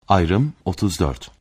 Ayrım 34.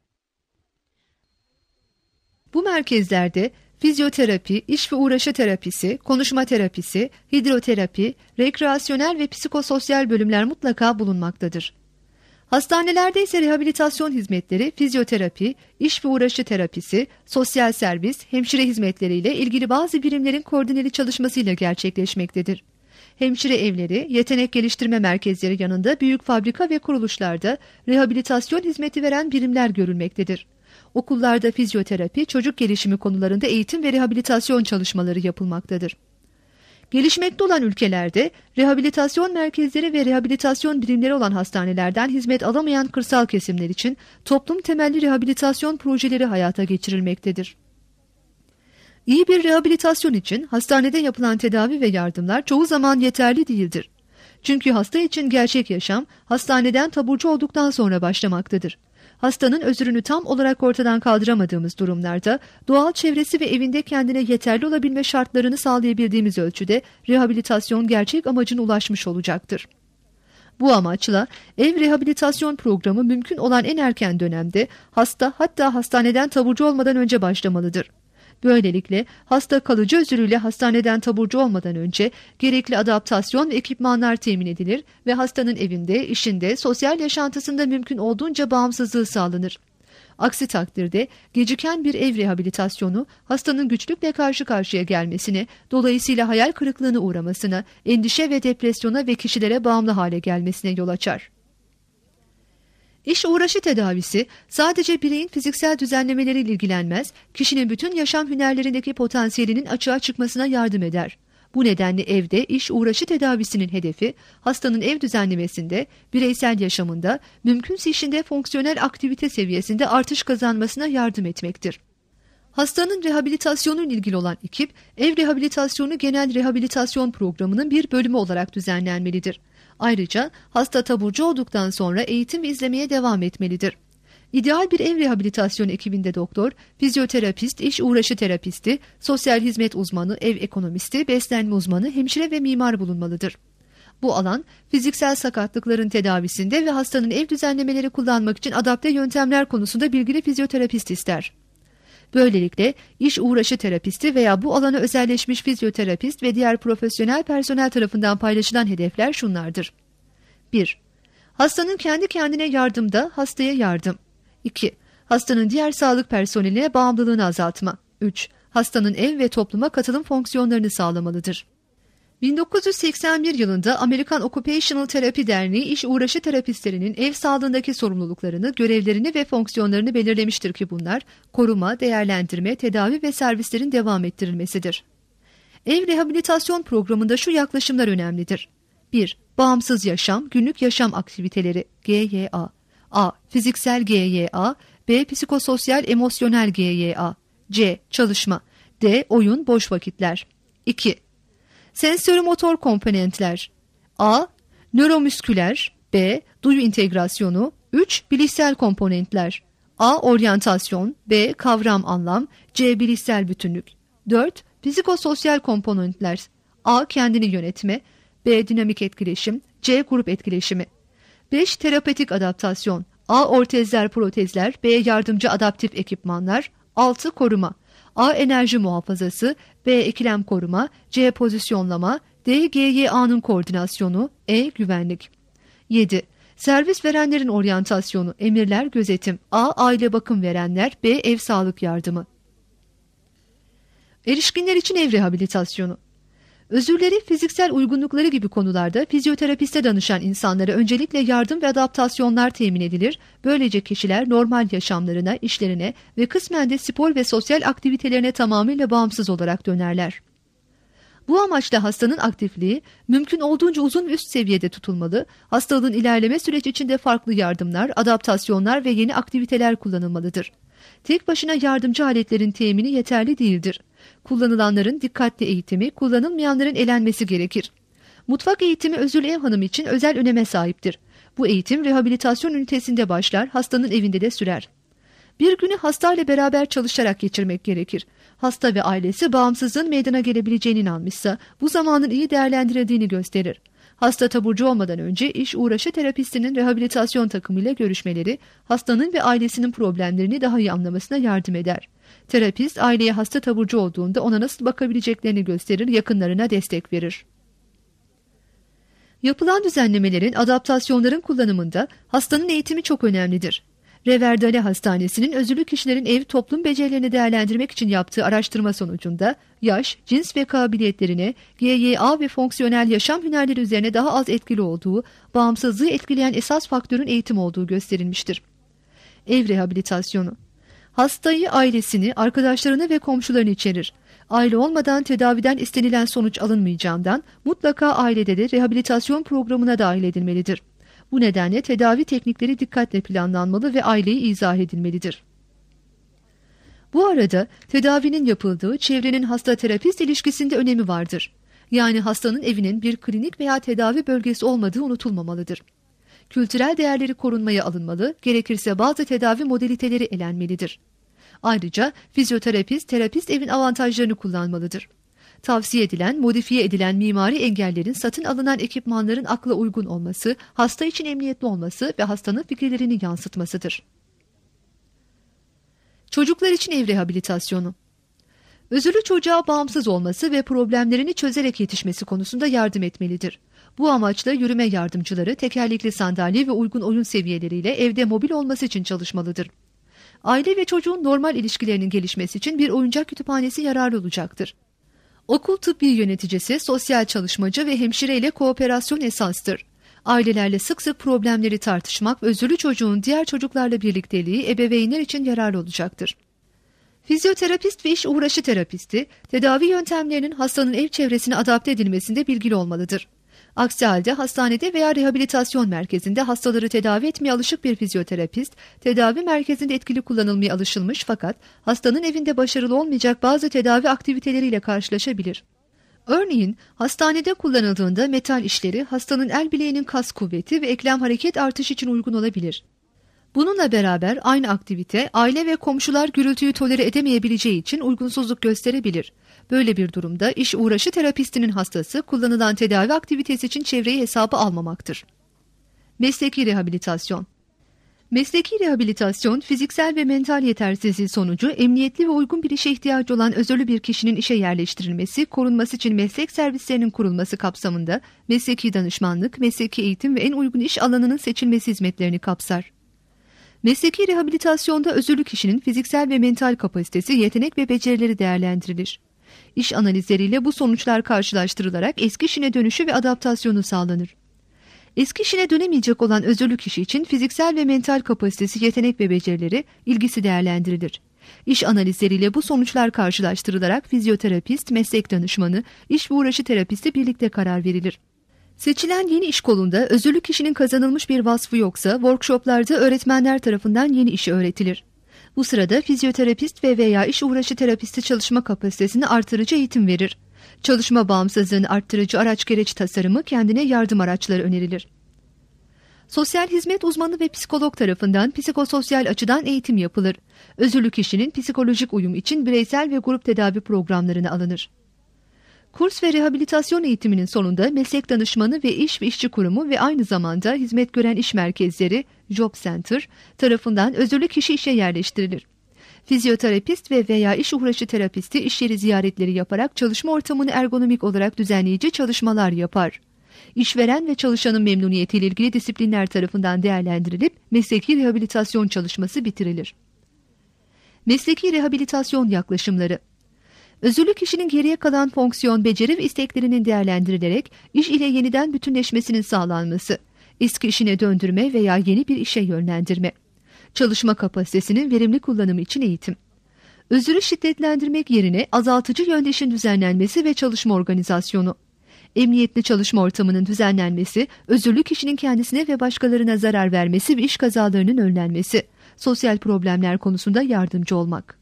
Bu merkezlerde fizyoterapi, iş ve uğraşı terapisi, konuşma terapisi, hidroterapi, rekreasyonel ve psikososyal bölümler mutlaka bulunmaktadır. Hastanelerde ise rehabilitasyon hizmetleri, fizyoterapi, iş ve uğraşı terapisi, sosyal servis, hemşire hizmetleriyle ilgili bazı birimlerin koordineli çalışmasıyla gerçekleşmektedir. Hemşire evleri, yetenek geliştirme merkezleri yanında büyük fabrika ve kuruluşlarda rehabilitasyon hizmeti veren birimler görülmektedir. Okullarda fizyoterapi, çocuk gelişimi konularında eğitim ve rehabilitasyon çalışmaları yapılmaktadır. Gelişmekte olan ülkelerde rehabilitasyon merkezleri ve rehabilitasyon birimleri olan hastanelerden hizmet alamayan kırsal kesimler için toplum temelli rehabilitasyon projeleri hayata geçirilmektedir. İyi bir rehabilitasyon için hastanede yapılan tedavi ve yardımlar çoğu zaman yeterli değildir. Çünkü hasta için gerçek yaşam hastaneden taburcu olduktan sonra başlamaktadır. Hastanın özrünü tam olarak ortadan kaldıramadığımız durumlarda doğal çevresi ve evinde kendine yeterli olabilme şartlarını sağlayabildiğimiz ölçüde rehabilitasyon gerçek amacına ulaşmış olacaktır. Bu amaçla ev rehabilitasyon programı mümkün olan en erken dönemde hasta hatta hastaneden taburcu olmadan önce başlamalıdır. Böylelikle hasta kalıcı özürüyle hastaneden taburcu olmadan önce gerekli adaptasyon ve ekipmanlar temin edilir ve hastanın evinde, işinde, sosyal yaşantısında mümkün olduğunca bağımsızlığı sağlanır. Aksi takdirde geciken bir ev rehabilitasyonu hastanın güçlükle karşı karşıya gelmesine, dolayısıyla hayal kırıklığına uğramasına, endişe ve depresyona ve kişilere bağımlı hale gelmesine yol açar. İş uğraşı tedavisi sadece bireyin fiziksel düzenlemeleriyle ilgilenmez, kişinin bütün yaşam hünerlerindeki potansiyelinin açığa çıkmasına yardım eder. Bu nedenle evde iş uğraşı tedavisinin hedefi, hastanın ev düzenlemesinde, bireysel yaşamında, mümkünse işinde fonksiyonel aktivite seviyesinde artış kazanmasına yardım etmektir. Hastanın rehabilitasyonuyla ilgili olan ekip, ev rehabilitasyonu genel rehabilitasyon programının bir bölümü olarak düzenlenmelidir. Ayrıca hasta taburcu olduktan sonra eğitim ve izlemeye devam etmelidir. İdeal bir ev rehabilitasyon ekibinde doktor, fizyoterapist, iş uğraşı terapisti, sosyal hizmet uzmanı, ev ekonomisti, beslenme uzmanı, hemşire ve mimar bulunmalıdır. Bu alan, fiziksel sakatlıkların tedavisinde ve hastanın ev düzenlemeleri kullanmak için adapte yöntemler konusunda bilgili fizyoterapist ister. Böylelikle iş uğraşı terapisti veya bu alana özelleşmiş fizyoterapist ve diğer profesyonel personel tarafından paylaşılan hedefler şunlardır. 1. Hastanın kendi kendine yardımda hastaya yardım. 2. Hastanın diğer sağlık personeline bağımlılığını azaltma. 3. Hastanın ev ve topluma katılım fonksiyonlarını sağlamalıdır. 1981 yılında Amerikan Occupational Therapy Derneği iş uğraşı terapistlerinin ev sağlığındaki sorumluluklarını, görevlerini ve fonksiyonlarını belirlemiştir ki bunlar koruma, değerlendirme, tedavi ve servislerin devam ettirilmesidir. Ev rehabilitasyon programında şu yaklaşımlar önemlidir. 1. Bağımsız yaşam, günlük yaşam aktiviteleri GYA. A. Fiziksel GYA. B. Psikososyal emosyonel GYA. C. Çalışma. D. Oyun, boş vakitler. 2. Sensörimotor komponentler. A. Nöromüsküler. B. Duyu integrasyonu. 3. Bilişsel komponentler. A. Oryantasyon. B. Kavram anlam. C. Bilişsel bütünlük. 4. Psikososyal komponentler. A. Kendini yönetme. B. Dinamik etkileşim. C. Grup etkileşimi. 5. Terapötik adaptasyon. A. Ortezler, protezler. B. Yardımcı adaptif ekipmanlar. 6. Koruma. A. Enerji muhafazası. B. İkilem koruma. C. Pozisyonlama. D. GYA'nın koordinasyonu. E. Güvenlik. 7. Servis verenlerin oryantasyonu. Emirler, gözetim. A. Aile bakım verenler. B. Ev sağlık yardımı. Erişkinler için ev rehabilitasyonu. Özürleri, fiziksel uygunlukları gibi konularda fizyoterapiste danışan insanlara öncelikle yardım ve adaptasyonlar temin edilir. Böylece kişiler normal yaşamlarına, işlerine ve kısmen de spor ve sosyal aktivitelerine tamamıyla bağımsız olarak dönerler. Bu amaçla hastanın aktifliği mümkün olduğunca uzun ve üst seviyede tutulmalı, hastalığın ilerleme süreci içinde farklı yardımlar, adaptasyonlar ve yeni aktiviteler kullanılmalıdır. Tek başına yardımcı aletlerin temini yeterli değildir. Kullanılanların dikkatli eğitimi, kullanılmayanların elenmesi gerekir. Mutfak eğitimi özürlü ev hanımı için özel öneme sahiptir. Bu eğitim rehabilitasyon ünitesinde başlar, hastanın evinde de sürer. Bir günü hastayla beraber çalışarak geçirmek gerekir. Hasta ve ailesi bağımsızlığın meydana gelebileceğine inanmışsa bu zamanın iyi değerlendirildiğini gösterir. Hasta taburcu olmadan önce iş uğraşı terapistinin rehabilitasyon takımıyla görüşmeleri, hastanın ve ailesinin problemlerini daha iyi anlamasına yardım eder. Terapist, aileye hasta taburcu olduğunda ona nasıl bakabileceklerini gösterir, yakınlarına destek verir. Yapılan adaptasyonların kullanımında hastanın eğitimi çok önemlidir. Reverdale Hastanesi'nin özürlü kişilerin ev toplum becerilerini değerlendirmek için yaptığı araştırma sonucunda yaş, cins ve kabiliyetlerine, GYA ve fonksiyonel yaşam hünerleri üzerine daha az etkili olduğu, bağımsızlığı etkileyen esas faktörün eğitim olduğu gösterilmiştir. Ev rehabilitasyonu. Hastayı, ailesini, arkadaşlarını ve komşularını içerir. Aile olmadan tedaviden istenilen sonuç alınmayacağından mutlaka ailede de rehabilitasyon programına dahil edilmelidir. Bu nedenle tedavi teknikleri dikkatle planlanmalı ve aileyi izah edilmelidir. Bu arada tedavinin yapıldığı çevrenin hasta-terapist ilişkisinde önemi vardır. Yani hastanın evinin bir klinik veya tedavi bölgesi olmadığı unutulmamalıdır. Kültürel değerleri korunmaya alınmalı, gerekirse bazı tedavi modaliteleri elenmelidir. Ayrıca fizyoterapist, terapist evin avantajlarını kullanmalıdır. Tavsiye edilen, modifiye edilen mimari engellerin satın alınan ekipmanların akla uygun olması, hasta için emniyetli olması ve hastanın fikirlerini yansıtmasıdır. Çocuklar için ev rehabilitasyonu. Özürlü çocuğa bağımsız olması ve problemlerini çözerek yetişmesi konusunda yardım etmelidir. Bu amaçla yürüme yardımcıları, tekerlekli sandalye ve uygun oyun seviyeleriyle evde mobil olması için çalışmalıdır. Aile ve çocuğun normal ilişkilerinin gelişmesi için bir oyuncak kütüphanesi yararlı olacaktır. Okul tıbbi yöneticisi, sosyal çalışmacı ve hemşire ile kooperasyon esastır. Ailelerle sık sık problemleri tartışmak, özürlü çocuğun diğer çocuklarla birlikteliği ebeveynler için yararlı olacaktır. Fizyoterapist ve iş uğraşı terapisti, tedavi yöntemlerinin hastanın ev çevresine adapte edilmesinde bilgili olmalıdır. Aksi halde hastanede veya rehabilitasyon merkezinde hastaları tedavi etmeye alışık bir fizyoterapist, tedavi merkezinde etkili kullanılmaya alışılmış fakat hastanın evinde başarılı olmayacak bazı tedavi aktiviteleriyle karşılaşabilir. Örneğin hastanede kullanıldığında metal işleri hastanın el bileğinin kas kuvveti ve eklem hareket artışı için uygun olabilir. Bununla beraber aynı aktivite aile ve komşular gürültüyü tolere edemeyebileceği için uygunsuzluk gösterebilir. Böyle bir durumda iş uğraşı terapistinin hastası kullanılan tedavi aktivitesi için çevreyi hesaba almamaktır. Mesleki rehabilitasyon. Mesleki rehabilitasyon, fiziksel ve mental yetersizliği sonucu emniyetli ve uygun bir işe ihtiyacı olan özürlü bir kişinin işe yerleştirilmesi, korunması için meslek servislerinin kurulması kapsamında mesleki danışmanlık, mesleki eğitim ve en uygun iş alanının seçilmesi hizmetlerini kapsar. Mesleki rehabilitasyonda özürlü kişinin fiziksel ve mental kapasitesi, yetenek ve becerileri değerlendirilir. İş analizleriyle bu sonuçlar karşılaştırılarak eski işine dönüşü ve adaptasyonu sağlanır. Eski işine dönemeyecek olan özürlü kişi için fiziksel ve mental kapasitesi, yetenek ve becerileri, ilgisi değerlendirilir. İş analizleriyle bu sonuçlar karşılaştırılarak fizyoterapist, meslek danışmanı, iş ve uğraşı terapisti birlikte karar verilir. Seçilen yeni iş kolunda özürlü kişinin kazanılmış bir vasfı yoksa workshoplarda öğretmenler tarafından yeni işi öğretilir. Bu sırada fizyoterapist ve veya iş uğraşı terapisti çalışma kapasitesini artırıcı eğitim verir. Çalışma bağımsızlığını arttırıcı araç gereç tasarımı, kendine yardım araçları önerilir. Sosyal hizmet uzmanı ve psikolog tarafından psikososyal açıdan eğitim yapılır. Özürlü kişinin psikolojik uyum için bireysel ve grup tedavi programlarına alınır. Kurs ve rehabilitasyon eğitiminin sonunda meslek danışmanı ve iş ve işçi kurumu ve aynı zamanda hizmet gören iş merkezleri Job Center tarafından özürlü kişi işe yerleştirilir. Fizyoterapist ve veya iş uğraşı terapisti iş yeri ziyaretleri yaparak çalışma ortamını ergonomik olarak düzenleyici çalışmalar yapar. İşveren ve çalışanın memnuniyetiyle ilgili disiplinler tarafından değerlendirilip mesleki rehabilitasyon çalışması bitirilir. Mesleki rehabilitasyon yaklaşımları. Özürlü kişinin geriye kalan fonksiyon, beceri ve isteklerinin değerlendirilerek iş ile yeniden bütünleşmesinin sağlanması, eski işine döndürme veya yeni bir işe yönlendirme, çalışma kapasitesinin verimli kullanımı için eğitim, özürü şiddetlendirmek yerine azaltıcı yönde işin düzenlenmesi ve çalışma organizasyonu, emniyetli çalışma ortamının düzenlenmesi, özürlü kişinin kendisine ve başkalarına zarar vermesi ve iş kazalarının önlenmesi, sosyal problemler konusunda yardımcı olmak.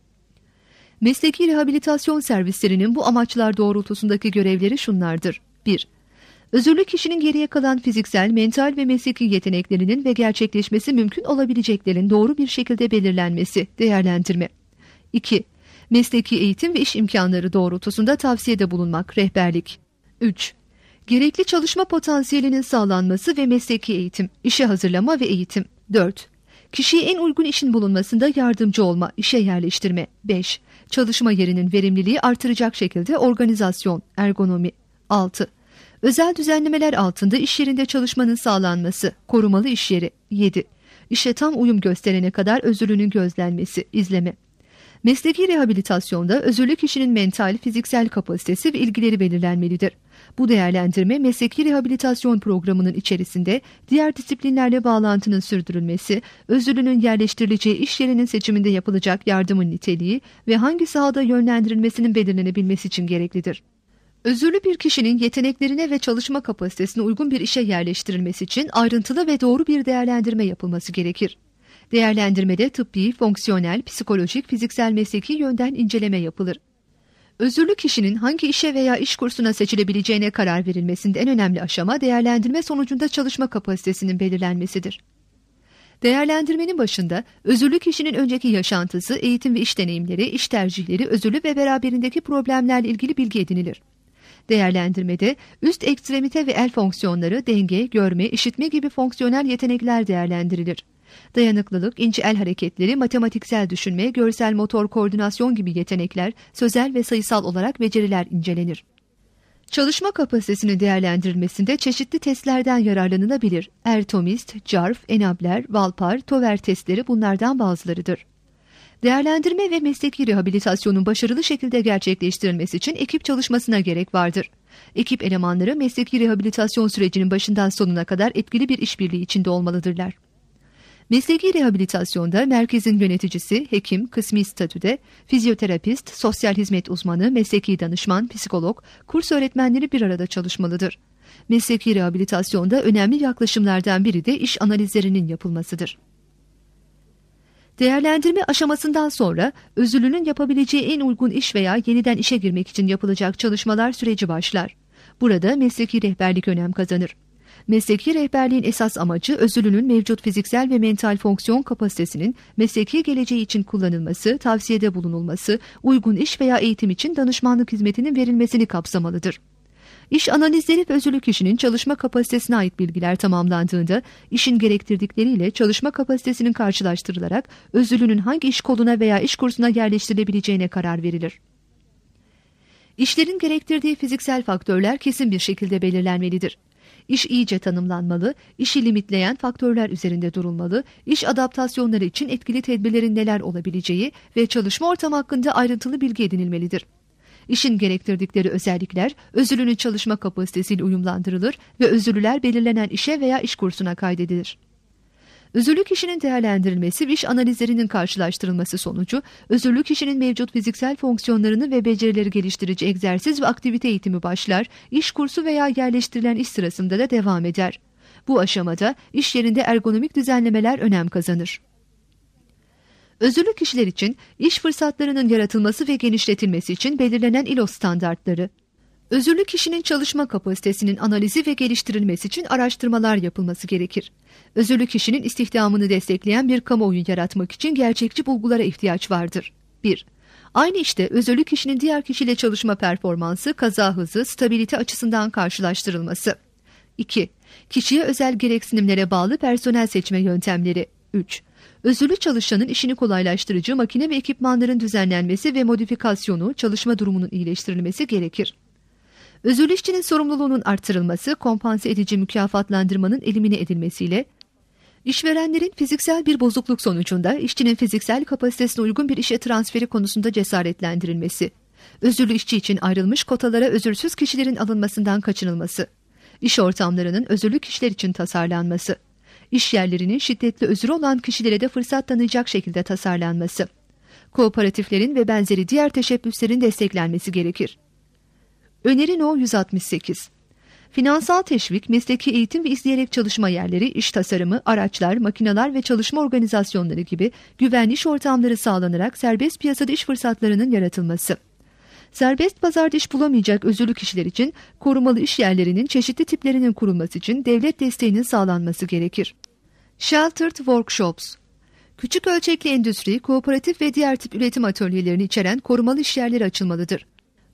Mesleki rehabilitasyon servislerinin bu amaçlar doğrultusundaki görevleri şunlardır. 1. Özürlü kişinin geriye kalan fiziksel, mental ve mesleki yeteneklerinin ve gerçekleşmesi mümkün olabileceklerin doğru bir şekilde belirlenmesi, değerlendirme. 2. Mesleki eğitim ve iş imkanları doğrultusunda tavsiyede bulunmak, rehberlik. 3. Gerekli çalışma potansiyelinin sağlanması ve mesleki eğitim, işe hazırlama ve eğitim. 4. Kişiye en uygun işin bulunmasında yardımcı olma, işe yerleştirme. 5. Çalışma yerinin verimliliği artıracak şekilde organizasyon, ergonomi. 6. Özel düzenlemeler altında iş yerinde çalışmanın sağlanması, korumalı iş yeri. 7. İşe tam uyum gösterene kadar özürlünün gözlenmesi, izleme. Mesleki rehabilitasyonda özürlü kişinin mental, fiziksel kapasitesi ve ilgileri belirlenmelidir. Bu değerlendirme mesleki rehabilitasyon programının içerisinde diğer disiplinlerle bağlantının sürdürülmesi, özürlünün yerleştirileceği iş yerinin seçiminde yapılacak yardımın niteliği ve hangi sahada yönlendirilmesinin belirlenebilmesi için gereklidir. Özürlü bir kişinin yeteneklerine ve çalışma kapasitesine uygun bir işe yerleştirilmesi için ayrıntılı ve doğru bir değerlendirme yapılması gerekir. Değerlendirmede tıbbi, fonksiyonel, psikolojik, fiziksel mesleki yönden inceleme yapılır. Özürlü kişinin hangi işe veya iş kursuna seçilebileceğine karar verilmesinde en önemli aşama değerlendirme sonucunda çalışma kapasitesinin belirlenmesidir. Değerlendirmenin başında özürlü kişinin önceki yaşantısı, eğitim ve iş deneyimleri, iş tercihleri, özürlü ve beraberindeki problemlerle ilgili bilgi edinilir. Değerlendirmede üst ekstremite ve el fonksiyonları, denge, görme, işitme gibi fonksiyonel yetenekler değerlendirilir. Dayanıklılık, ince el hareketleri, matematiksel düşünme, görsel motor koordinasyon gibi yetenekler, sözel ve sayısal olarak beceriler incelenir. Çalışma kapasitesinin değerlendirilmesinde çeşitli testlerden yararlanılabilir. Ertomist, Jarf, Enabler, Valpar, Tover testleri bunlardan bazılarıdır. Değerlendirme ve mesleki rehabilitasyonun başarılı şekilde gerçekleştirilmesi için ekip çalışmasına gerek vardır. Ekip elemanları mesleki rehabilitasyon sürecinin başından sonuna kadar etkili bir işbirliği içinde olmalıdırlar. Mesleki rehabilitasyonda merkezin yöneticisi, hekim, kısmi statüde, fizyoterapist, sosyal hizmet uzmanı, mesleki danışman, psikolog, kurs öğretmenleri bir arada çalışmalıdır. Mesleki rehabilitasyonda önemli yaklaşımlardan biri de iş analizlerinin yapılmasıdır. Değerlendirme aşamasından sonra özürlünün yapabileceği en uygun iş veya yeniden işe girmek için yapılacak çalışmalar süreci başlar. Burada mesleki rehberlik önem kazanır. Mesleki rehberliğin esas amacı özürlünün mevcut fiziksel ve mental fonksiyon kapasitesinin mesleki geleceği için kullanılması, tavsiyede bulunulması, uygun iş veya eğitim için danışmanlık hizmetinin verilmesini kapsamalıdır. İş analizleri ve özürlü kişinin çalışma kapasitesine ait bilgiler tamamlandığında işin gerektirdikleriyle çalışma kapasitesinin karşılaştırılarak özürlünün hangi iş koluna veya iş kursuna yerleştirilebileceğine karar verilir. İşlerin gerektirdiği fiziksel faktörler kesin bir şekilde belirlenmelidir. İş iyice tanımlanmalı, işi limitleyen faktörler üzerinde durulmalı, iş adaptasyonları için etkili tedbirlerin neler olabileceği ve çalışma ortamı hakkında ayrıntılı bilgi edinilmelidir. İşin gerektirdikleri özellikler özürlünün çalışma kapasitesiyle uyumlandırılır ve özürlüler belirlenen işe veya iş kursuna kaydedilir. Özürlü kişinin değerlendirilmesi ve iş analizlerinin karşılaştırılması sonucu özürlü kişinin mevcut fiziksel fonksiyonlarını ve becerileri geliştirici egzersiz ve aktivite eğitimi başlar, iş kursu veya yerleştirilen iş sırasında da devam eder. Bu aşamada iş yerinde ergonomik düzenlemeler önem kazanır. Özürlü kişiler için iş fırsatlarının yaratılması ve genişletilmesi için belirlenen ILO standartları. Özürlü kişinin çalışma kapasitesinin analizi ve geliştirilmesi için araştırmalar yapılması gerekir. Özürlü kişinin istihdamını destekleyen bir kamuoyu yaratmak için gerçekçi bulgulara ihtiyaç vardır. 1. Aynı işte özürlü kişinin diğer kişiyle çalışma performansı, kaza hızı, stabilite açısından karşılaştırılması. 2. Kişiye özel gereksinimlere bağlı personel seçme yöntemleri. 3. Özürlü çalışanın işini kolaylaştırıcı makine ve ekipmanların düzenlenmesi ve modifikasyonu, çalışma durumunun iyileştirilmesi gerekir. Özürlü işçinin sorumluluğunun artırılması, kompanse edici mükafatlandırmanın elimine edilmesiyle, işverenlerin fiziksel bir bozukluk sonucunda işçinin fiziksel kapasitesine uygun bir işe transferi konusunda cesaretlendirilmesi, özürlü işçi için ayrılmış kotalara özürsüz kişilerin alınmasından kaçınılması, iş ortamlarının özürlü kişiler için tasarlanması, iş yerlerinin şiddetli özürü olan kişilere de fırsat tanıyacak şekilde tasarlanması, kooperatiflerin ve benzeri diğer teşebbüslerin desteklenmesi gerekir. Öneri No. 168. Finansal teşvik, mesleki eğitim ve izleyerek çalışma yerleri, iş tasarımı, araçlar, makineler ve çalışma organizasyonları gibi güvenli iş ortamları sağlanarak serbest piyasada iş fırsatlarının yaratılması. Serbest pazarda iş bulamayacak özürlü kişiler için korumalı iş yerlerinin çeşitli tiplerinin kurulması için devlet desteğinin sağlanması gerekir. Sheltered Workshops. Küçük ölçekli endüstri, kooperatif ve diğer tip üretim atölyelerini içeren korumalı iş yerleri açılmalıdır.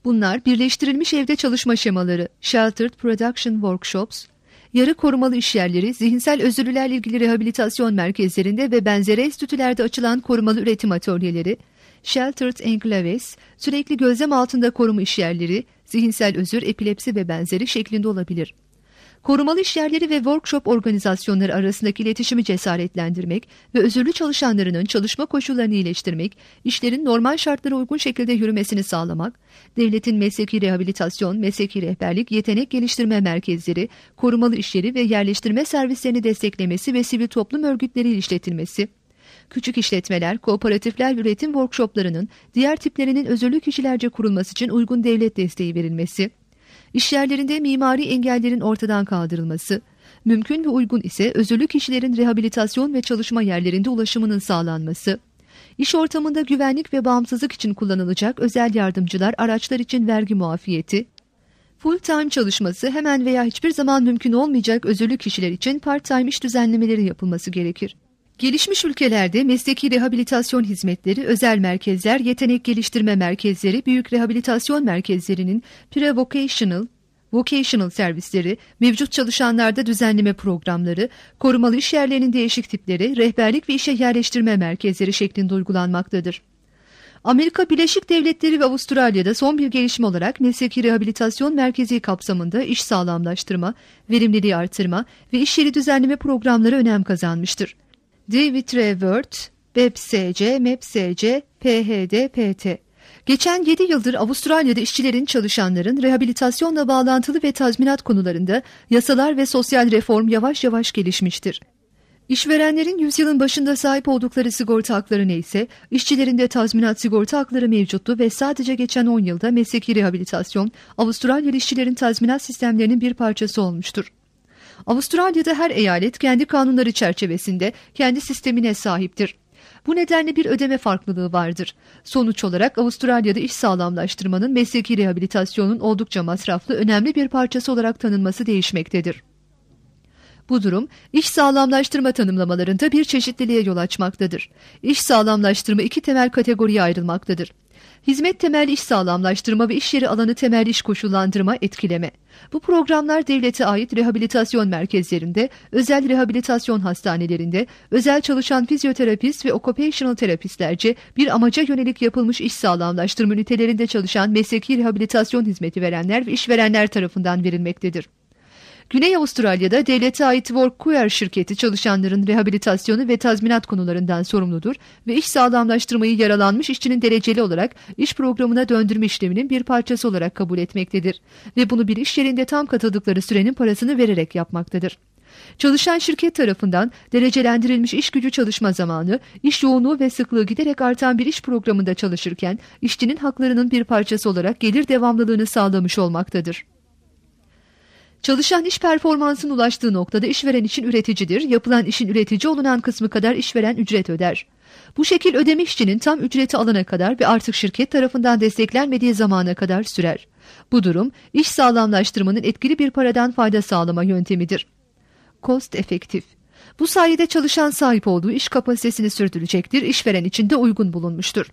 Bunlar birleştirilmiş evde çalışma şemaları, Sheltered Production Workshops, yarı korumalı işyerleri, zihinsel özürlülerle ilgili rehabilitasyon merkezlerinde ve benzeri enstitülerde açılan korumalı üretim atölyeleri, Sheltered Enclaves, sürekli gözlem altında koruma işyerleri, zihinsel özür, epilepsi ve benzeri şeklinde olabilir. Korumalı işyerleri ve workshop organizasyonları arasındaki iletişimi cesaretlendirmek ve özürlü çalışanlarının çalışma koşullarını iyileştirmek, işlerin normal şartlara uygun şekilde yürümesini sağlamak, devletin mesleki rehabilitasyon, mesleki rehberlik, yetenek geliştirme merkezleri, korumalı işyeri ve yerleştirme servislerini desteklemesi ve sivil toplum örgütleri işletilmesi, küçük işletmeler, kooperatifler ve üretim workshoplarının diğer tiplerinin özürlü kişilerce kurulması için uygun devlet desteği verilmesi, İşyerlerinde mimari engellerin ortadan kaldırılması, mümkün ve uygun ise özürlü kişilerin rehabilitasyon ve çalışma yerlerinde ulaşımının sağlanması, iş ortamında güvenlik ve bağımsızlık için kullanılacak özel yardımcılar, araçlar için vergi muafiyeti, full-time çalışması hemen veya hiçbir zaman mümkün olmayacak özürlü kişiler için part-time iş düzenlemeleri yapılması gerekir. Gelişmiş ülkelerde mesleki rehabilitasyon hizmetleri, özel merkezler, yetenek geliştirme merkezleri, büyük rehabilitasyon merkezlerinin vocational servisleri, mevcut çalışanlarda düzenleme programları, korumalı iş yerlerinin değişik tipleri, rehberlik ve işe yerleştirme merkezleri şeklinde uygulanmaktadır. Amerika Birleşik Devletleri ve Avustralya'da son bir gelişme olarak mesleki rehabilitasyon merkezi kapsamında iş sağlamlaştırma, verimliliği artırma ve iş yeri düzenleme programları önem kazanmıştır. David Revert, BEPSC, MEPSC, PHD-PT. Geçen 7 yıldır Avustralya'da işçilerin, çalışanların rehabilitasyonla bağlantılı ve tazminat konularında yasalar ve sosyal reform yavaş yavaş gelişmiştir. İşverenlerin yüzyılın başında sahip oldukları sigorta hakları neyse, işçilerin de tazminat sigorta hakları mevcuttu ve sadece geçen 10 yılda mesleki rehabilitasyon, Avustralyalı işçilerin tazminat sistemlerinin bir parçası olmuştur. Avustralya'da her eyalet kendi kanunları çerçevesinde kendi sistemine sahiptir. Bu nedenle bir ödeme farklılığı vardır. Sonuç olarak Avustralya'da iş sağlamlaştırmanın mesleki rehabilitasyonun oldukça masraflı, önemli bir parçası olarak tanınması değişmektedir. Bu durum, iş sağlamlaştırma tanımlamalarında bir çeşitliliğe yol açmaktadır. İş sağlamlaştırma 2 temel kategoriye ayrılmaktadır. Hizmet temelli iş sağlamlaştırma ve iş yeri alanı temelli iş koşullandırma, etkileme. Bu programlar devlete ait rehabilitasyon merkezlerinde, özel rehabilitasyon hastanelerinde, özel çalışan fizyoterapist ve occupational terapistlerce bir amaca yönelik yapılmış iş sağlamlaştırma ünitelerinde çalışan mesleki rehabilitasyon hizmeti verenler ve işverenler tarafından verilmektedir. Güney Avustralya'da devlete ait Workwear şirketi çalışanların rehabilitasyonu ve tazminat konularından sorumludur ve iş sağlamlaştırmayı yaralanmış işçinin dereceli olarak iş programına döndürme işleminin bir parçası olarak kabul etmektedir ve bunu bir iş yerinde tam katıldıkları sürenin parasını vererek yapmaktadır. Çalışan şirket tarafından derecelendirilmiş iş gücü çalışma zamanı, iş yoğunluğu ve sıklığı giderek artan bir iş programında çalışırken işçinin haklarının bir parçası olarak gelir devamlılığını sağlamış olmaktadır. Çalışan iş performansının ulaştığı noktada işveren için üreticidir. Yapılan işin üretici olunan kısmı kadar işveren ücret öder. Bu şekil ödeme işçinin tam ücreti alana kadar ve artık şirket tarafından desteklenmediği zamana kadar sürer. Bu durum iş sağlamlaştırmanın etkili bir paradan fayda sağlama yöntemidir. Cost efektif. Bu sayede çalışan sahip olduğu iş kapasitesini sürdürecektir. İşveren için de uygun bulunmuştur.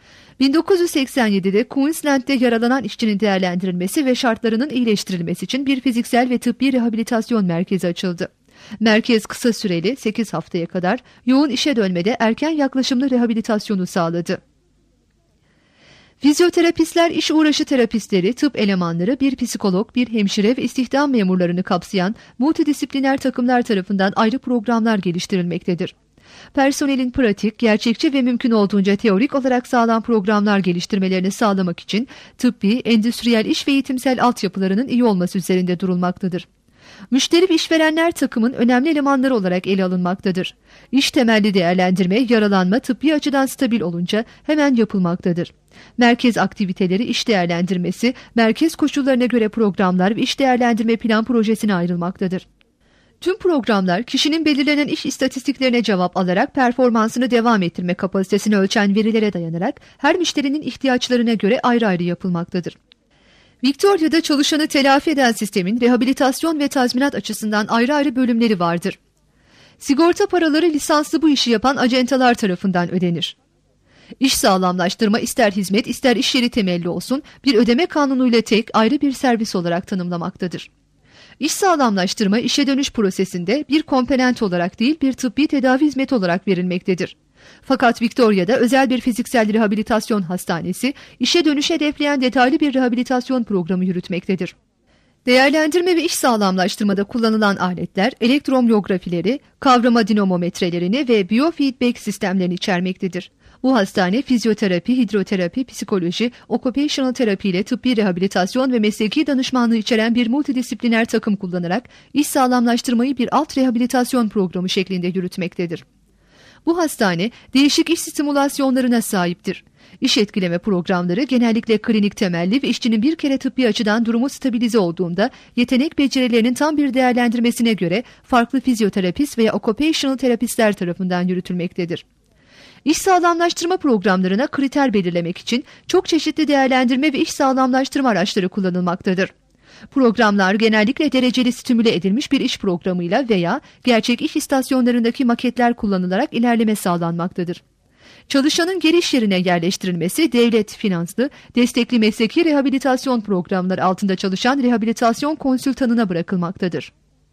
1987'de Queensland'de yaralanan işçinin değerlendirilmesi ve şartlarının iyileştirilmesi için bir fiziksel ve tıbbi rehabilitasyon merkezi açıldı. Merkez kısa süreli 8 haftaya kadar yoğun işe dönmede erken yaklaşımlı rehabilitasyonu sağladı. Fizyoterapistler, iş uğraşı terapistleri, tıp elemanları, bir psikolog, bir hemşire ve istihdam memurlarını kapsayan multidisipliner takımlar tarafından ayrı programlar geliştirilmektedir. Personelin pratik, gerçekçi ve mümkün olduğunca teorik olarak sağlam programlar geliştirmelerini sağlamak için tıbbi, endüstriyel iş ve eğitimsel altyapılarının iyi olması üzerinde durulmaktadır. Müşteri ve işverenler takımın önemli elemanları olarak ele alınmaktadır. İş temelli değerlendirme, yaralanma tıbbi açıdan stabil olunca hemen yapılmaktadır. Merkez aktiviteleri iş değerlendirmesi, merkez koşullarına göre programlar ve iş değerlendirme plan projesine ayrılmaktadır. Tüm programlar kişinin belirlenen iş istatistiklerine cevap alarak performansını devam ettirme kapasitesini ölçen verilere dayanarak her müşterinin ihtiyaçlarına göre ayrı ayrı yapılmaktadır. Victoria'da çalışanı telafi eden sistemin rehabilitasyon ve tazminat açısından ayrı ayrı bölümleri vardır. Sigorta paraları lisanslı bu işi yapan acentalar tarafından ödenir. İş sağlamlaştırma ister hizmet ister iş yeri temelli olsun bir ödeme kanunuyla tek ayrı bir servis olarak tanımlamaktadır. İş sağlamlaştırma işe dönüş prosesinde bir komponent olarak değil bir tıbbi tedavi hizmeti olarak verilmektedir. Fakat Victoria'da özel bir fiziksel rehabilitasyon hastanesi işe dönüşü hedefleyen detaylı bir rehabilitasyon programı yürütmektedir. Değerlendirme ve iş sağlamlaştırmada kullanılan aletler elektromyografileri, kavrama dinamometrelerini ve biofeedback sistemlerini içermektedir. Bu hastane fizyoterapi, hidroterapi, psikoloji, occupational terapi ile tıbbi rehabilitasyon ve mesleki danışmanlığı içeren bir multidisipliner takım kullanarak iş sağlamlaştırmayı bir alt rehabilitasyon programı şeklinde yürütmektedir. Bu hastane değişik iş stimülasyonlarına sahiptir. İş etkileme programları genellikle klinik temelli ve işçinin bir kere tıbbi açıdan durumu stabilize olduğunda yetenek becerilerinin tam bir değerlendirmesine göre farklı fizyoterapist veya occupational terapistler tarafından yürütülmektedir. İş sağlamlaştırma programlarına kriter belirlemek için çok çeşitli değerlendirme ve iş sağlamlaştırma araçları kullanılmaktadır. Programlar genellikle dereceli stimüle edilmiş bir iş programıyla veya gerçek iş istasyonlarındaki maketler kullanılarak ilerleme sağlanmaktadır. Çalışanın geri iş yerine yerleştirilmesi devlet finanslı, destekli mesleki rehabilitasyon programları altında çalışan rehabilitasyon konsültanına bırakılmaktadır.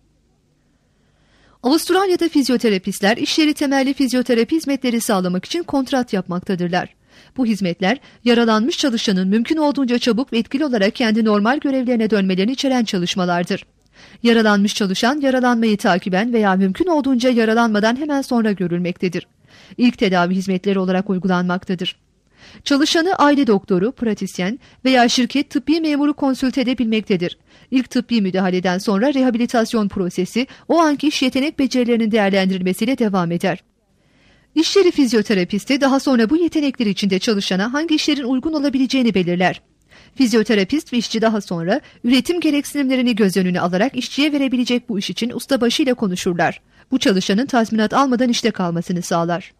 Avustralya'da fizyoterapistler iş yeri temelli fizyoterapi hizmetleri sağlamak için kontrat yapmaktadırlar. Bu hizmetler yaralanmış çalışanın mümkün olduğunca çabuk ve etkili olarak kendi normal görevlerine dönmelerini içeren çalışmalardır. Yaralanmış çalışan yaralanmayı takiben veya mümkün olduğunca yaralanmadan hemen sonra görülmektedir. İlk tedavi hizmetleri olarak uygulanmaktadır. Çalışanı aile doktoru, pratisyen veya şirket tıbbi memuru konsülte edebilmektedir. İlk tıbbi müdahaleden sonra rehabilitasyon prosesi o anki iş yetenek becerilerinin değerlendirilmesiyle devam eder. İş yeri fizyoterapisti daha sonra bu yetenekler içinde çalışana hangi işlerin uygun olabileceğini belirler. Fizyoterapist ve işçi daha sonra üretim gereksinimlerini göz önüne alarak işçiye verebilecek bu iş için ustabaşıyla konuşurlar. Bu çalışanın tazminat almadan işte kalmasını sağlar.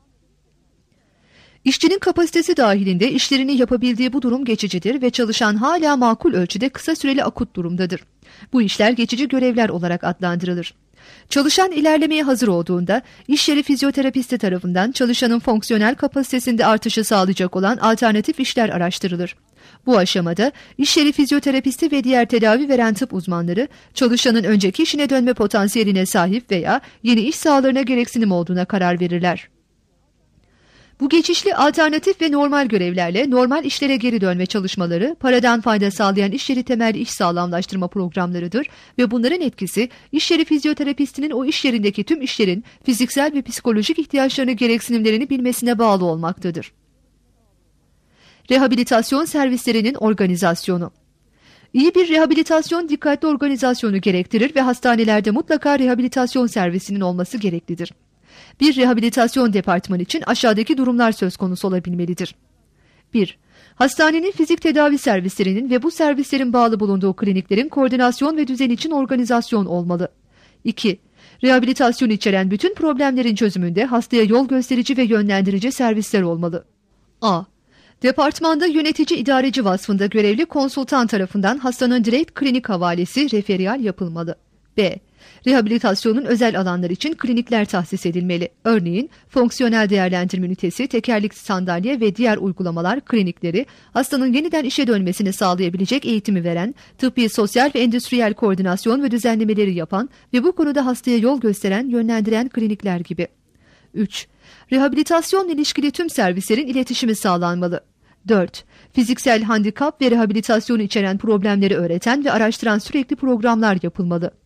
İşçinin kapasitesi dahilinde işlerini yapabildiği bu durum geçicidir ve çalışan hala makul ölçüde kısa süreli akut durumdadır. Bu işler geçici görevler olarak adlandırılır. Çalışan ilerlemeye hazır olduğunda iş yeri fizyoterapisti tarafından çalışanın fonksiyonel kapasitesinde artışı sağlayacak olan alternatif işler araştırılır. Bu aşamada iş yeri fizyoterapisti ve diğer tedavi veren tıp uzmanları çalışanın önceki işine dönme potansiyeline sahip veya yeni iş sahalarına gereksinim olduğuna karar verirler. Bu geçişli alternatif ve normal görevlerle normal işlere geri dönme çalışmaları paradan fayda sağlayan iş yeri temelli iş sağlamlaştırma programlarıdır ve bunların etkisi iş yeri fizyoterapistinin o iş yerindeki tüm işlerin fiziksel ve psikolojik ihtiyaçlarını gereksinimlerini bilmesine bağlı olmaktadır. Rehabilitasyon servislerinin organizasyonu. İyi bir rehabilitasyon dikkatli organizasyonu gerektirir ve hastanelerde mutlaka rehabilitasyon servisinin olması gereklidir. Bir rehabilitasyon departmanı için aşağıdaki durumlar söz konusu olabilmelidir. 1. Hastanenin fizik tedavi servislerinin ve bu servislerin bağlı bulunduğu kliniklerin koordinasyon ve düzen için organizasyon olmalı. 2. Rehabilitasyon içeren bütün problemlerin çözümünde hastaya yol gösterici ve yönlendirici servisler olmalı. A. Departmanda yönetici idareci vasfında görevli konsultan tarafından hastanın direkt klinik havalesi referiyal yapılmalı. B. Rehabilitasyonun özel alanları için klinikler tahsis edilmeli. Örneğin fonksiyonel değerlendirme ünitesi, tekerlekli sandalye ve diğer uygulamalar klinikleri, hastanın yeniden işe dönmesini sağlayabilecek eğitimi veren, tıbbi, sosyal ve endüstriyel koordinasyon ve düzenlemeleri yapan ve bu konuda hastaya yol gösteren, yönlendiren klinikler gibi. 3. Rehabilitasyonla ilişkili tüm servislerin iletişimi sağlanmalı. 4. Fiziksel handikap ve rehabilitasyonu içeren problemleri öğreten ve araştıran sürekli programlar yapılmalı.